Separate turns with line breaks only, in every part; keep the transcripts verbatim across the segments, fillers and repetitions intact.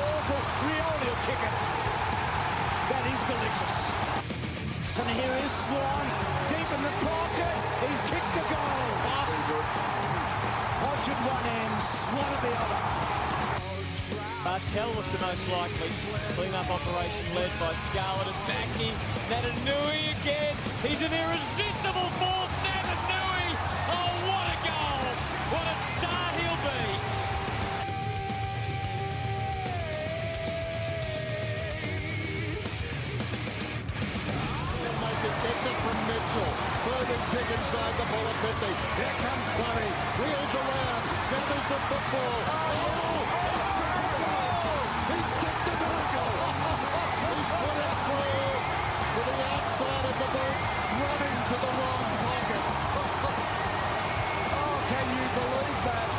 awful. Rioli will kick it. That is delicious. And here is Swan, deep in the pocket. He's kicked the goal. Hodge at one end, Swan at the other.
Bartel looked the most likely. Clean-up operation led by Scarlett and Mackie. Natanui again. He's an irresistible force. Natanui. Oh, what a goal. What a start he'll be.
Gets it from Mitchell. Further kick inside the ball at fifty. Here comes Murray. Wheels around. Gathers the football. Oh! He's kicked another goal. He's put it through to the outside of the boot, running to the wrong pocket. Oh, can you believe that?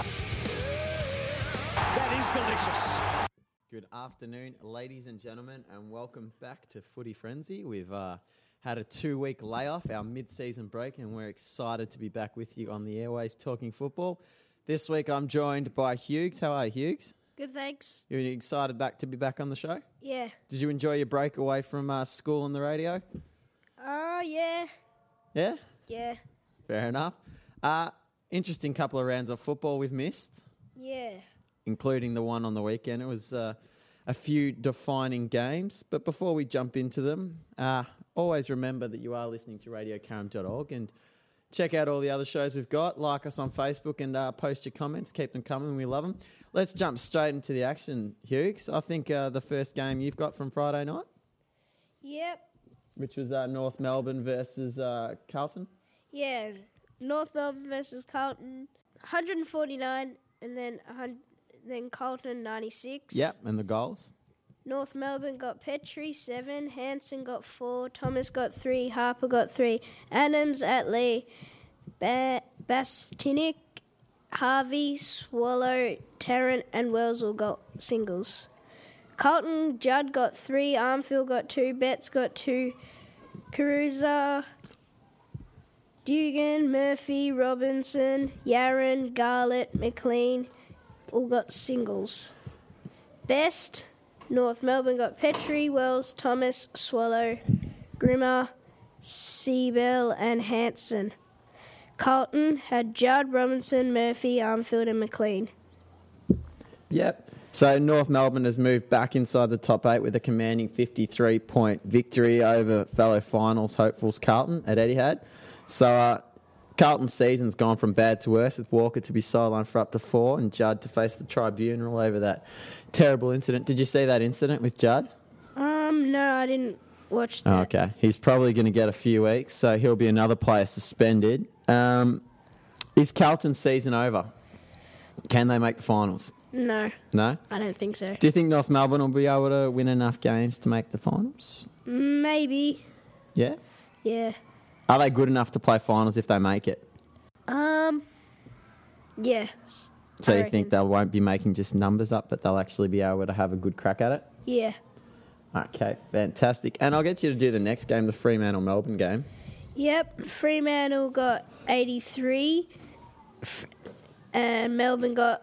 That is delicious.
Good afternoon, ladies and gentlemen, and welcome back to Footy Frenzy. We've uh, had a two-week layoff, our mid-season break, and we're excited to be back with you on the airways talking football. This week I'm joined by Hughes. How are you, Hughes?
Good, thanks.
You're excited back to be back on the show?
Yeah.
Did you enjoy your break away from uh, school and the radio?
Uh, yeah.
Yeah?
Yeah.
Fair enough. Uh, interesting couple of rounds of football we've missed,
Yeah.
including the one on the weekend. It was uh, a few defining games. But before we jump into them, uh, always remember that you are listening to radio caram dot org and check out all the other shows we've got. Like us on Facebook and uh, post your comments. Keep them coming. We love them. Let's jump straight into the action, Hughes. I think uh, the first game you've got from Friday night,
Yep.
which was uh, North Melbourne versus uh, Carlton.
Yeah. North Melbourne versus Carlton, one forty-nine, and then one hundred, then Carlton ninety-six.
Yep, and the goals.
North Melbourne got Petrie, seven. Hanson got four. Thomas got three. Harper got three. Adams, Atley, ba- Bastinic, Harvey, Swallow, Tarrant, and Wells all got singles. Carlton, Judd got three. Armfield got two. Betts got two. Caruza, Dugan, Murphy, Robinson, Yaron, Garlett, McLean all got singles. Best, North Melbourne got Petrie, Wells, Thomas, Swallow, Grimmer, Seabell, and Hanson. Carlton had Judd, Robinson, Murphy, Armfield, and McLean.
Yep. So North Melbourne has moved back inside the top eight with a commanding fifty-three point victory over fellow finals hopefuls Carlton at Etihad. So uh, Carlton's season's gone from bad to worse, with Walker to be sidelined for up to four and Judd to face the tribunal over that terrible incident. Did you see that incident with Judd?
Um, no, I didn't watch that.
Oh, okay. He's probably going to get a few weeks, so he'll be another player suspended. Um, is Carlton's season over? Can they make the finals?
No,
No?
I don't think so.
Do you think North Melbourne will be able to win enough games to make the finals?
Maybe.
Yeah?
Yeah.
Are they good enough to play finals if they make it?
Um, yeah.
So
I
you
reckon.
think they won't be making just numbers up, but they'll actually be able to have a good crack at it?
Yeah.
Okay, fantastic. And I'll get you to do the next game, the Fremantle-Melbourne game.
Yep, Fremantle got eighty-three, F- and Melbourne got...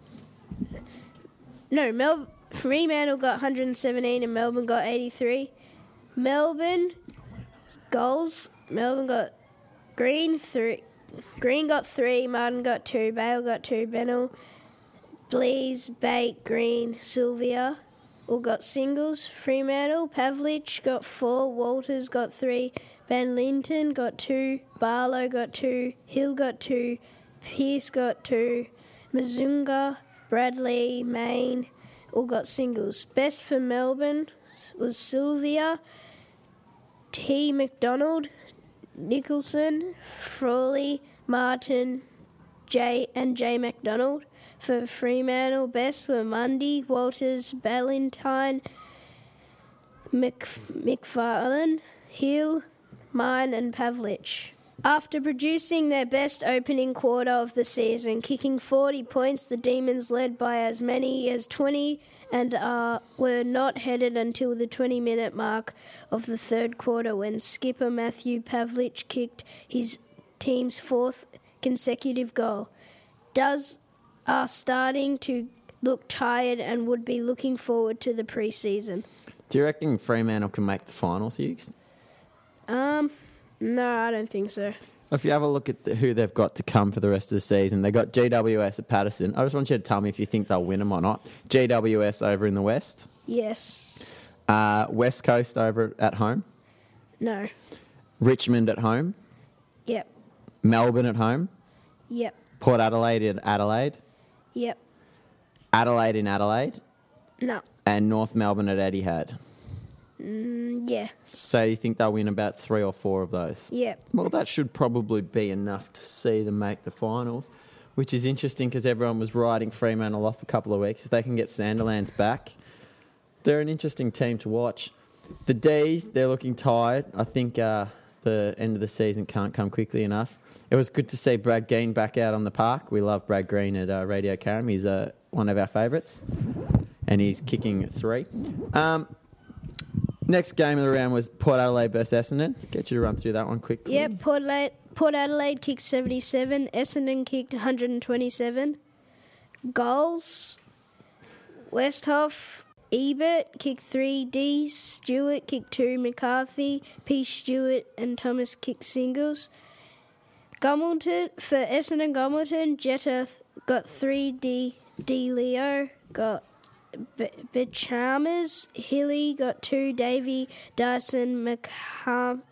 No, Mel- Fremantle got one hundred seventeen and Melbourne got eighty-three. Melbourne goals, Melbourne got Green, three. Green got three, Martin got two, Bale got two, Bennell, Blease, Bate, Green, Sylvia all got singles. Fremantle, Pavlich got four, Walters got three, Ben Linton got two, Barlow got two, Hill got two, Pearce got two, Mazunga, Bradley, Main all got singles. Best for Melbourne was Sylvia, T. McDonald, Nicholson, Frawley, Martin, J. and J. McDonald. For Fremantle, best were Mundy, Walters, Ballantyne, Mc, McFarlane, Hill, Mine, and Pavlich. After producing their best opening quarter of the season, kicking forty points, the Demons led by as many as twenty and uh, were not headed until the twenty-minute mark of the third quarter when skipper Matthew Pavlich kicked his team's fourth consecutive goal. Does are starting to looked tired and would be looking forward to the pre-season.
Do you reckon Fremantle can make the finals, Hughes?
Um, no, I don't think so.
If you have a look at the, who they've got to come for the rest of the season, they got G W S at Patterson. I just want you to tell me if you think they'll win them or not. G W S over in the west.
Yes.
Uh, West Coast over at home.
No.
Richmond at home.
Yep.
Melbourne at home.
Yep.
Port Adelaide in Adelaide.
Yep.
Adelaide in Adelaide.
No.
And North Melbourne at Etihad.
Mm, yeah.
So you think they'll win about three or four of those?
Yep.
Well, that should probably be enough to see them make the finals, which is interesting because everyone was riding Fremantle off a couple of weeks. If they can get Sandilands back, they're an interesting team to watch. The D's, they're looking tired. I think uh, the end of the season can't come quickly enough. It was good to see Brad Green back out on the park. We love Brad Green at uh, Radio Caram. He's uh, one of our favourites, and he's kicking three. Um, next game of the round was Port Adelaide versus Essendon. Get you to run through that one quickly.
Yep. Port Adelaide, Port Adelaide kicked seventy-seven. Essendon kicked one hundred twenty-seven. Goals. Westhoff, Ebert kicked three. D. Stewart kicked two. McCarthy, P. Stewart, and Thomas kicked singles. Gumilton, for Essendon Gumilton, Jetta got three. D. D. Leo got Bechalmers. Hilly got two. Davey, Dyson, McCarm,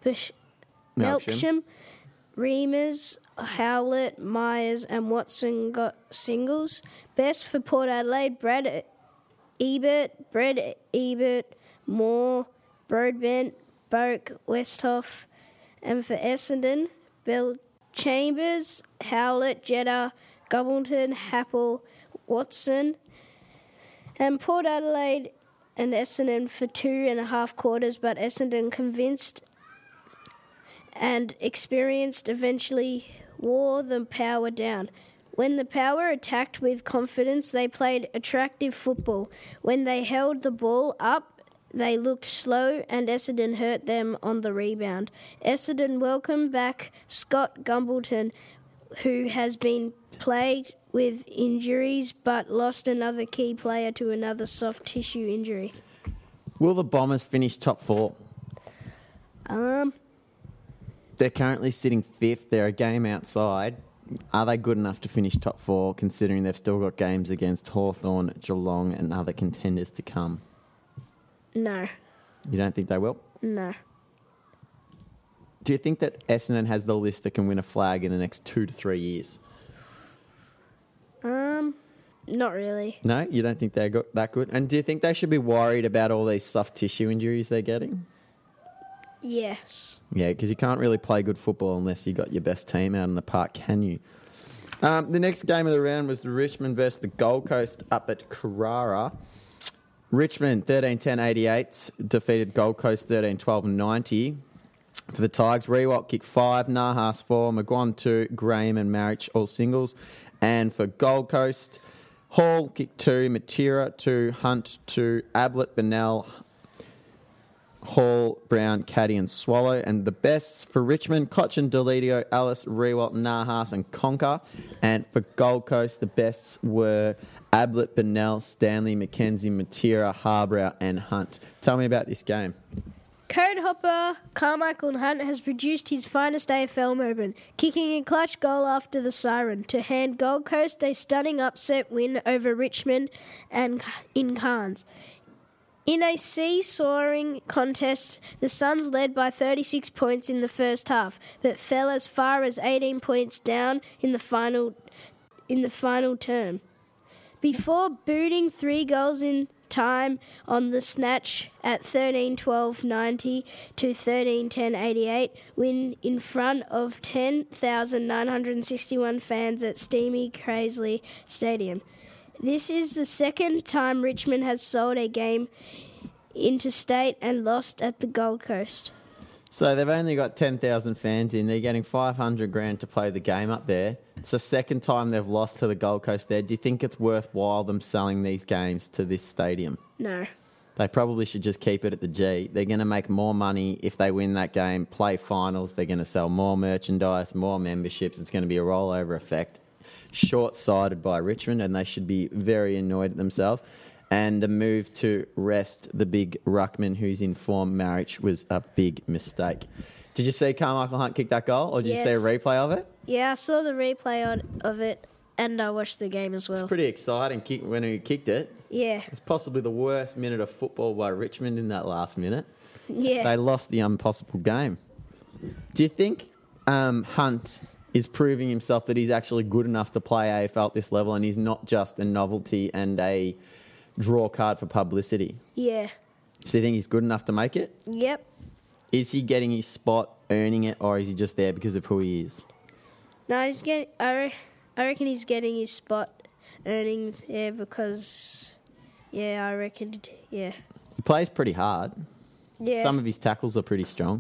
Melksham, Reamers, Howlett, Myers, and Watson got singles. Best for Port Adelaide, Brad Ebert, Brad Ebert, Moore, Broadbent, Boak, Westhoff. And for Essendon, Bell Chambers, Howlett, Jetta, Gumilton, Happel, Watson. And Port Adelaide and Essendon for two and a half quarters, but Essendon convinced and experienced eventually wore the Power down. When the Power attacked with confidence, they played attractive football. When they held the ball up, they looked slow, and Essendon hurt them on the rebound. Essendon welcomed back Scott Gumilton, who has been plagued with injuries but lost another key player to another soft tissue injury.
Will the Bombers finish top four?
Um,
They're currently sitting fifth. They're a game outside. Are they good enough to finish top four, considering they've still got games against Hawthorn, Geelong and other contenders to come?
no,
You don't think they will?
no.
Do you think that Essendon has the list that can win a flag in the next two to three years?
Um, not really.
No? You don't think they're go- that good? And do you think they should be worried about all these soft tissue injuries they're getting?
Yes.
Yeah, because you can't really play good football unless you got your best team out in the park, can you? Um, the next game of the round was the Richmond versus the Gold Coast up at Carrara. Richmond thirteen ten eighty-eight defeated Gold Coast thirteen twelve ninety. For the Tigers, Rewalt kicked five, Nahas four, Maguan two, Graham and Marich all singles. And for Gold Coast, Hall kicked two, Matera two, Hunt two, Ablett, Bennell, Hall, Brown, Caddy and Swallow. And the bests for Richmond, Cochin, Deledio, Alice, Rewalt, Nahas and Conker. And for Gold Coast, the bests were Ablett, Bennell, Stanley, McKenzie, Matera, Harbrow and Hunt. Tell me about this game.
Code hopper Carmichael Hunt has produced his finest A F L moment, kicking a clutch goal after the siren to hand Gold Coast a stunning upset win over Richmond and in Cairns. In a seesawing contest, the Suns led by thirty-six points in the first half, but fell as far as eighteen points down in the final in the final term. Before booting three goals in time on the snatch at thirteen twelve ninety to thirteen ten eighty-eight, win in front of ten thousand nine hundred sixty-one fans at Steamy Crazley Stadium. This is the second time Richmond has sold a game interstate and lost at the Gold Coast.
So they've only got ten thousand fans in. They're getting five hundred grand to play the game up there. It's the second time they've lost to the Gold Coast there. Do you think it's worthwhile them selling these games to this stadium?
No.
They probably should just keep it at the G. They're going to make more money if they win that game, play finals. They're going to sell more merchandise, more memberships. It's going to be a rollover effect. short-sighted by Richmond, and they should be very annoyed at themselves. And the move to rest the big ruckman who's in form, Marich, was a big mistake. Did you see Carmichael Hunt kick that goal, or did
Yes.
you see a replay of it?
Yeah, I saw the replay on, of it, and I watched the game as well.
It's pretty exciting kick when he kicked it.
Yeah,
It's possibly the worst minute of football by Richmond in that last minute.
yeah.
They lost the impossible game. Do you think um, Hunt is proving himself that he's actually good enough to play A F L at this level, and he's not just a novelty and a draw card for publicity?
Yeah.
So you think he's good enough to make it?
Yep.
Is he getting his spot, earning it, or is he just there because of who he is?
No, he's getting. I, re- I reckon he's getting his spot, earning there because. Yeah, I reckon. Yeah.
He plays pretty hard.
Yeah.
Some of his tackles are pretty strong.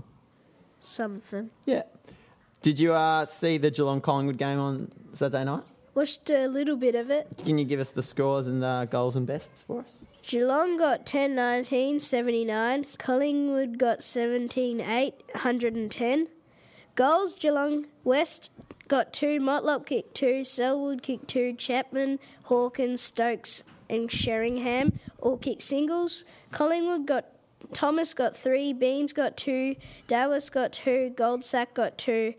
Some of them.
Yeah. Did you uh, see the Geelong Collingwood game on Saturday night?
Watched a little bit of it.
Can you give us the scores and uh, goals and bests for us?
Geelong got ten nineteen, seventy-nine. Collingwood got seventeen eight, one hundred ten. Goals, Geelong West got two. Motlop kicked two. Selwood kicked two. Chapman, Hawkins, Stokes and Sheringham all kicked singles. Collingwood got Thomas got three. Beams got two. Dawes got two. Goldsack got two.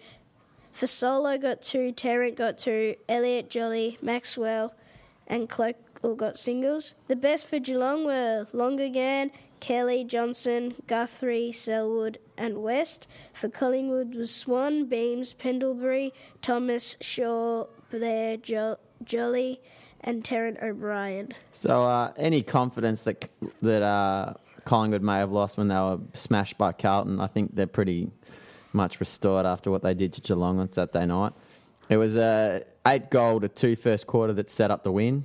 Fasolo got two. Tarrant got two. Elliot, Jolly, Maxwell and Cloak all got singles. The best for Geelong were Longagan, Kelly, Johnson, Guthrie, Selwood and West. For Collingwood was Swan, Beams, Pendlebury, Thomas, Shaw, Blair, jo- Jolly and Tarrant O'Brien.
So, uh, any confidence that that uh, Collingwood may have lost when they were smashed by Carlton, I think they're pretty much restored after what they did to Geelong on Saturday night. It was a eight goal to two first quarter that set up the win.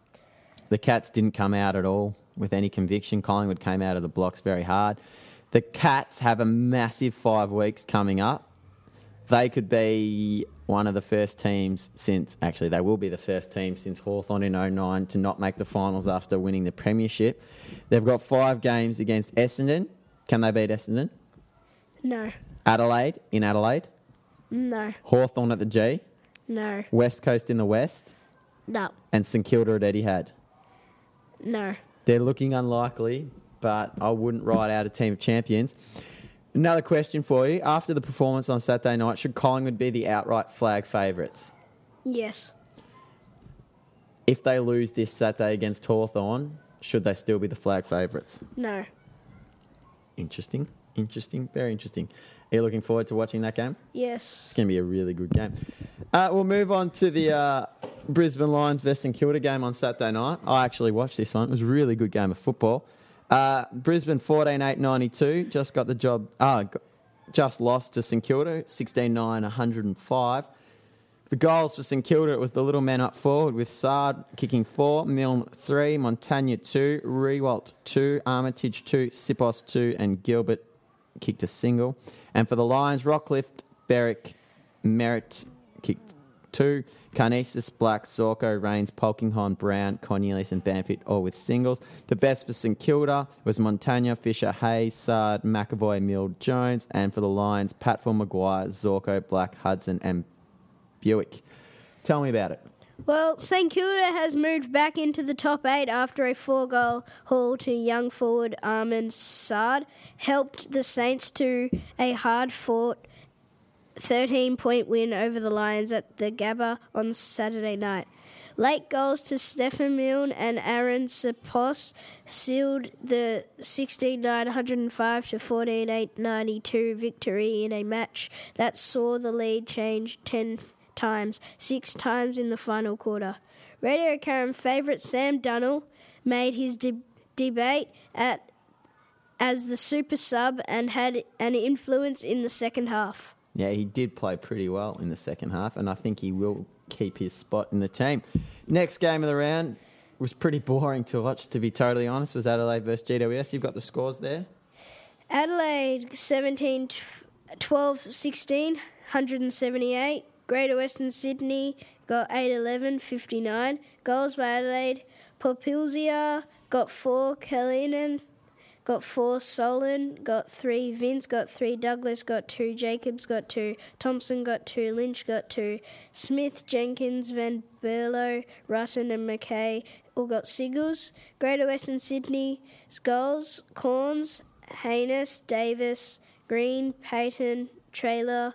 The Cats didn't come out at all with any conviction. Collingwood came out of the blocks very hard. The Cats have a massive five weeks coming up. They could be one of the first teams since, actually they will be the first team since Hawthorn in oh nine to not make the finals after winning the premiership. They've got five games against Essendon. Can they beat Essendon?
No.
Adelaide in Adelaide.
No.
Hawthorn at the G.
No.
West Coast in the West.
No.
And St Kilda at Etihad.
No.
They're looking unlikely, but I wouldn't write out a team of champions. Another question for you. After the performance on Saturday night, should Collingwood be the outright flag favourites?
Yes.
If they lose this Saturday against Hawthorn, should they still be the flag favourites?
No.
Interesting. Interesting. Very interesting. Are you looking forward to watching that game?
Yes.
It's going to be a really good game. Uh, we'll move on to the uh, Brisbane Lions versus St Kilda game on Saturday night. I actually watched this one. It was a really good game of football. Uh, Brisbane fourteen eight ninety-two just got the job. Uh, just lost to St Kilda sixteen nine one hundred five. The goals for St Kilda, it was the little men up forward with Sard kicking four, Milne three, Montagna two, Rewalt two, Armitage two, Sipos two, and Gilbert kicked a single. And for the Lions, Rockcliffe, Berwick, Merritt kicked two, Carnesis, Black, Zorko, Rains, Polkinghorn, Brown, Cornelius and Banfield all with singles. The best for St Kilda was Montagna, Fisher, Hayes, Sard, McAvoy, Mill, Jones. And for the Lions, Patful, Maguire, Zorko, Black, Hudson and Buick. Tell me about it.
Well, St Kilda has moved back into the top eight after a four-goal haul to young forward Armand Sard helped the Saints to a hard-fought thirteen-point win over the Lions at the Gabba on Saturday night. Late goals to Stefan Milne and Aaron Sipos sealed the sixteen nine one hundred five to fourteen eight ninety-two victory in a match that saw the lead change ten times, six times in the final quarter. Radio Caram favourite Sam Dunnell made his de- debate at as the super sub and had an influence in the second half.
Yeah, he did play pretty well in the second half, and I think he will keep his spot in the team. Next game of the round was pretty boring to watch, to be totally honest, was Adelaide versus G W S. You've got the scores there.
Adelaide seventeen twelve sixteen, one hundred seventy-eight. Greater Western Sydney got eight eleven fifty-nine. Goals by Adelaide. Popilzia got four. Kellinen got four. Solon got three. Vince got three. Douglas got two. Jacobs got two. Thompson got two. Lynch got two. Smith, Jenkins, Van Berlo, Rutten and McKay all got singles. Greater Western Sydney goals, Corns, Haynes, Davis, Green, Payton, Trailer,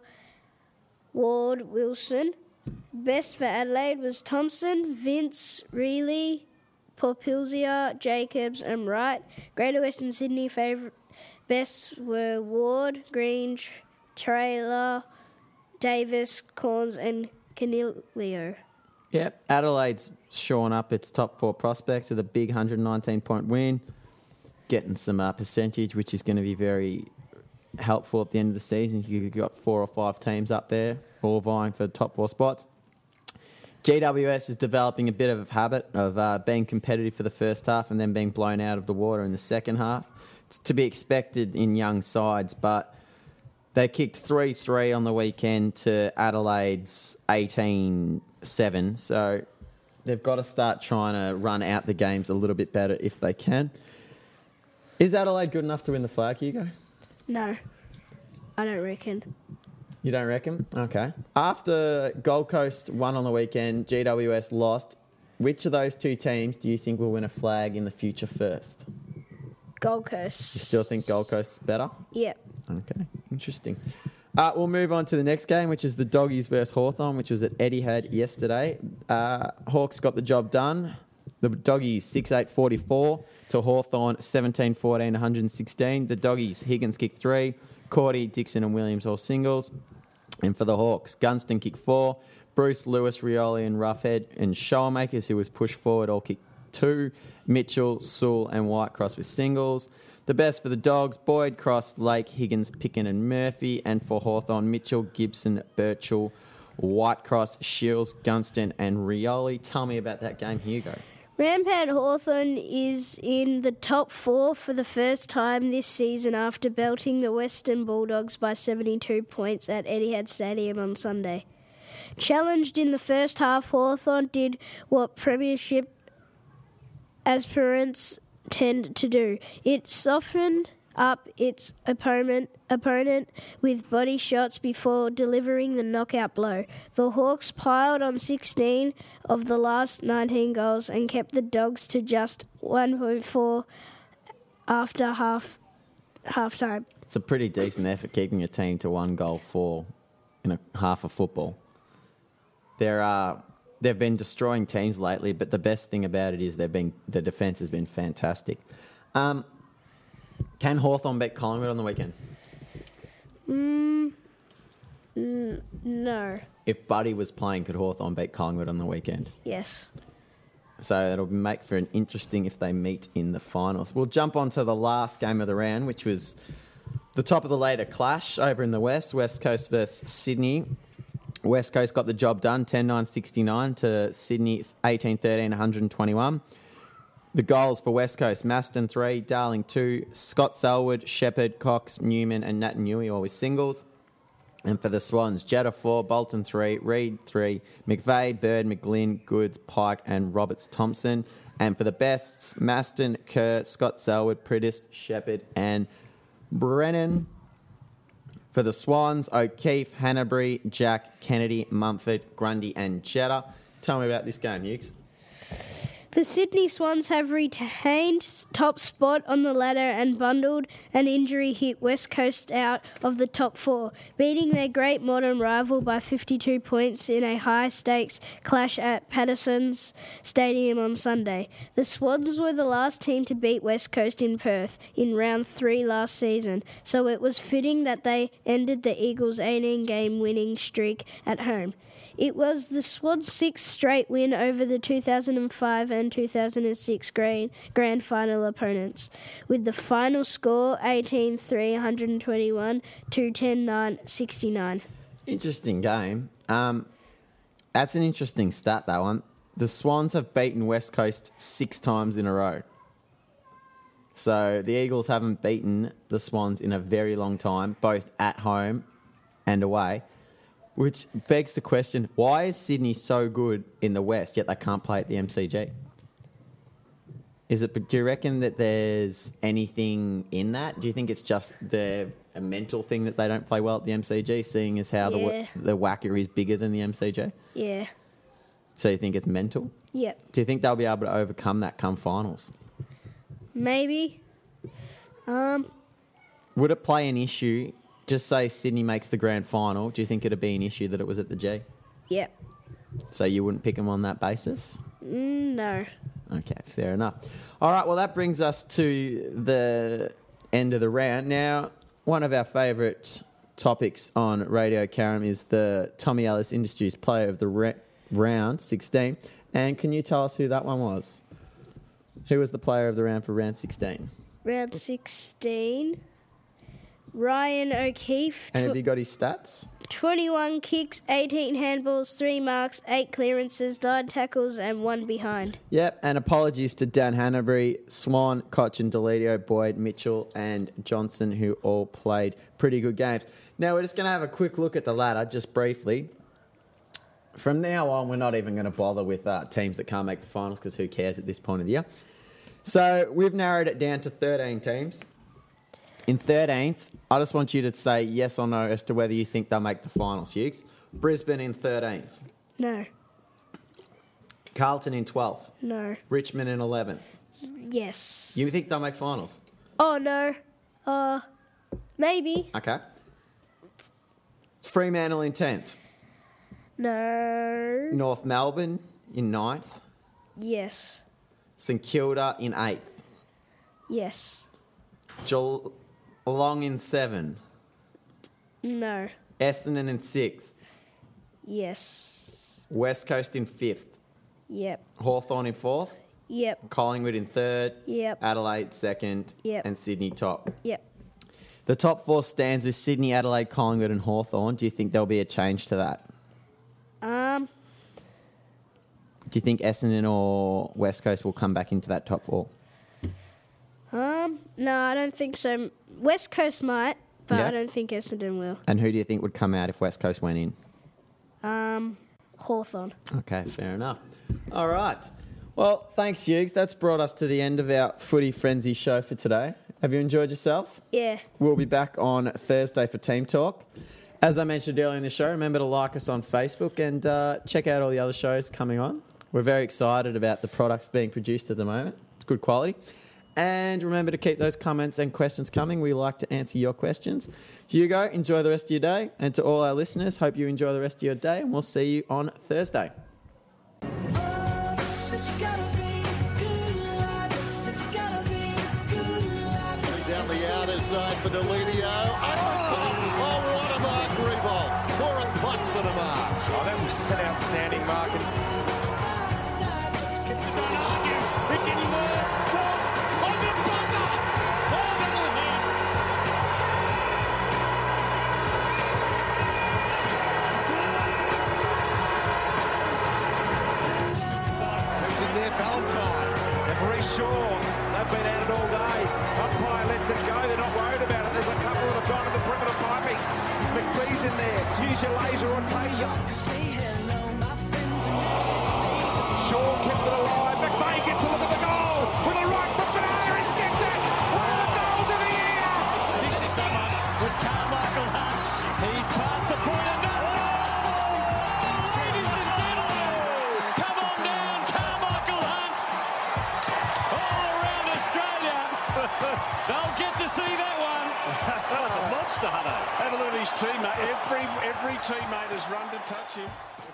Ward, Wilson. Best for Adelaide was Thompson, Vince, Reilly, Popilzia, Jacobs and Wright. Greater Western Sydney favourite best were Ward, Green, Trailer, Davis, Corns and Canilio.
Yep, Adelaide's shoring up its top four prospects with a big one hundred nineteen point win, getting some uh, percentage, which is going to be very helpful at the end of the season. You've got four or five teams up there, all vying for the top four spots. G W S is developing a bit of a habit of uh, being competitive for the first half and then being blown out of the water in the second half. It's to be expected in young sides, but they kicked three three on the weekend to Adelaide's eighteen seven, so they've got to start trying to run out the games a little bit better if they can. Is Adelaide good enough to win the flag, Hugo?
No, I don't reckon.
You don't reckon? Okay. After Gold Coast won on the weekend, G W S lost. Which of those two teams do you think will win a flag in the future first?
Gold Coast.
You still think Gold Coast is better?
Yeah.
Okay, interesting. Uh, we'll move on to the next game, which is the Doggies versus Hawthorn, which was at Etihad yesterday. Uh, Hawks got the job done. The Doggies six eight forty-four to Hawthorn seventeen fourteen one hundred sixteen. The Doggies, Higgins kicked three, Cordy, Dixon and Williams all singles. And for the Hawks, Gunston kicked four, Bruce, Lewis, Rioli and Roughhead and Showmakers, who was pushed forward, all kicked two. Mitchell, Sewell and Whitecross with singles. The best for the Dogs, Boyd, Cross, Lake, Higgins, Picken and Murphy. And for Hawthorn, Mitchell, Gibson, Birchall, Whitecross, Shields, Gunston and Rioli. Tell me about that game, Hugo.
Rampant Hawthorn is in the top four for the first time this season after belting the Western Bulldogs by seventy-two points at Etihad Stadium on Sunday. Challenged in the first half, Hawthorn did what Premiership aspirants tend to do. It softened up its opponent opponent with body shots before delivering the knockout blow. The Hawks piled on sixteen of the last nineteen goals and kept the Dogs to just one point four after half half time.
It's a pretty decent effort keeping a team to one goal for in a half of football. There are They've been destroying teams lately, but the best thing about it is they've been the defence has been fantastic. Um, can Hawthorn beat Collingwood on the weekend?
Mm, n- no.
If Buddy was playing, could Hawthorn beat Collingwood on the weekend?
Yes.
So it'll make for an interesting if they meet in the finals. We'll jump on to the last game of the round, which was the top of the ladder clash over in the West, West Coast versus Sydney. West Coast got the job done, ten nine sixty-nine to Sydney, eighteen thirteen one twenty-one. The goals for West Coast, Maston three, Darling two, Scott Selwood, Shepherd, Cox, Newman and Nat Newey all with singles. And for the Swans, Jetta four, Bolton three, Reid three, McVeigh, Bird, McGlynn, Goods, Pike and Roberts Thompson. And for the Bests, Maston, Kerr, Scott Selwood, Priddist, Shepherd and Brennan. For the Swans, O'Keefe, Hanbury, Jack, Kennedy, Mumford, Grundy and Jetta. Tell me about this game, Hughes.
The Sydney Swans have retained top spot on the ladder and bundled an injury hit West Coast out of the top four, beating their great modern rival by fifty-two points in a high-stakes clash at Patterson's Stadium on Sunday. The Swans were the last team to beat West Coast in Perth in round three last season, so it was fitting that they ended the Eagles' eighteen-game winning streak at home. It was the Swans' sixth straight win over the two thousand five and two thousand six grand, grand final opponents, with the final score eighteen three one twenty-one to ten nine sixty-nine.
Interesting game. Um, that's an interesting stat, that one. The Swans have beaten West Coast six times in a row. So the Eagles haven't beaten the Swans in a very long time, both at home and away. Which begs the question, why is Sydney so good in the West, yet they can't play at the M C G? Is it? Do you reckon that there's anything in that? Do you think it's just the a mental thing that they don't play well at the M C G, seeing as how
Yeah.
the the Wacker is bigger than the M C G?
Yeah.
So you think it's mental?
Yep.
Do you think they'll be able to overcome that come finals?
Maybe. Um.
Would it play an issue? Just say Sydney makes the grand final. Do you think it'd be an issue that it was at the G?
Yep.
So you wouldn't pick them on that basis?
Mm, no.
Okay, fair enough. All right, well, that brings us to the end of the round. Now, one of our favourite topics on Radio Caram is the Tommy Ellis Industries Player of the ra- Round sixteen. And can you tell us who that one was? Who was the player of the round for round sixteen?
Round sixteen. Ryan O'Keefe.
And
tw-
have you got his stats?
twenty-one kicks, eighteen handballs, three marks, eight clearances, nine tackles, and one behind.
Yep, and apologies to Dan Hanbury, Swan, Cochin, Deledio, Boyd, Mitchell, and Johnson, who all played pretty good games. Now, we're just going to have a quick look at the ladder, just briefly. From now on, we're not even going to bother with uh, teams that can't make the finals, because who cares at this point of the year? So, we've narrowed it down to thirteen teams. In thirteenth, I just want you to say yes or no as to whether you think they'll make the finals, Hughes. Brisbane in thirteenth.
No.
Carlton in twelfth.
No.
Richmond in eleventh.
Yes.
You think they'll make finals?
Oh, no. Uh, maybe.
Okay. Fremantle in tenth.
No.
North Melbourne in ninth.
Yes.
St Kilda in eighth.
Yes.
Geelong in seven.
No.
Essendon in sixth.
Yes.
West Coast in fifth.
Yep.
Hawthorn in fourth.
Yep.
Collingwood in third.
Yep.
Adelaide second.
Yep.
And Sydney top.
Yep.
The top four stands with Sydney, Adelaide, Collingwood and Hawthorn. Do you think there'll be a change to that?
Um,
Do you think Essendon or West Coast will come back into that top four?
um, no, I don't think so. West Coast might, but
Yeah.
I don't think Essendon will.
And who do you think would come out if West Coast went in?
Um, Hawthorn.
Okay, fair enough. All right. Well, thanks, Hughes. That's brought us to the end of our Footy Frenzy show for today. Have you enjoyed yourself?
Yeah.
We'll be back on Thursday for Team Talk. As I mentioned earlier in the show, remember to like us on Facebook and uh, check out all the other shows coming on. We're very excited about the products being produced at the moment. It's good quality. And remember to keep those comments and questions coming. We like to answer your questions. Hugo, enjoy the rest of your day. And to all our listeners, hope you enjoy the rest of your day. And we'll see you on Thursday.
Down the outer side for Deledio. Oh, oh, what a mark, Revolt. More a punt than a mark.
Oh, that was an outstanding marking.
Any more? Thoughts on the buzzer. Oh, little hit.
Who's in there? Valentine and Maurice Shaw. They've been at it all day. Umpire lets it go. They're not worried about it. There's a couple that have gone to the perimeter piping. McPhee's in there. Use your laser or taser. Shaw kept it alive. McVeigh gets a look at the goal with a right foot banana. He's kicked it. One of the goals of the year.
This summer was Carmichael Hunt. He's past the point of no. Ladies and gentlemen, come on down, Carmichael Hunt. All around Australia, they'll get to see that one. That was a monster, Hunter.
Have a look at his teammate. Every, every teammate has run to touch him.